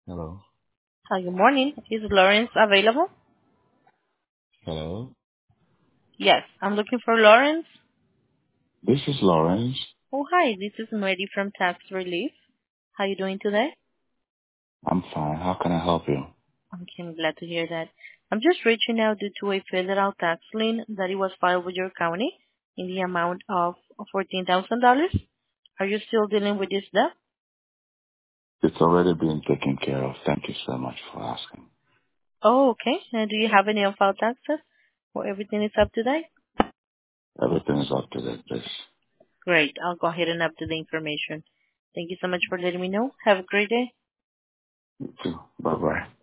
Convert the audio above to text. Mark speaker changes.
Speaker 1: Hello.
Speaker 2: Hi, good morning. Is Lawrence available?
Speaker 1: Hello.
Speaker 2: Yes, I'm looking for Lawrence.
Speaker 1: This is Lawrence.
Speaker 2: Oh, hi. This is Mary from Tax Relief. How you doing today?
Speaker 1: I'm fine. How can I help you?
Speaker 2: Okay, I'm glad to hear that. I'm just reaching out due to a federal tax lien that it was filed with your county in the amount of $14,000. Are you still dealing with this debt?
Speaker 1: It's already been taken care of. Thank you so much for asking.
Speaker 2: Oh, okay. And do you have any unfiled taxes? Or everything is up to date?
Speaker 1: Everything is up to date, please.
Speaker 2: Great. I'll go ahead and update the information. Thank you so much for letting me know. Have a great day.
Speaker 1: You too. Bye-bye.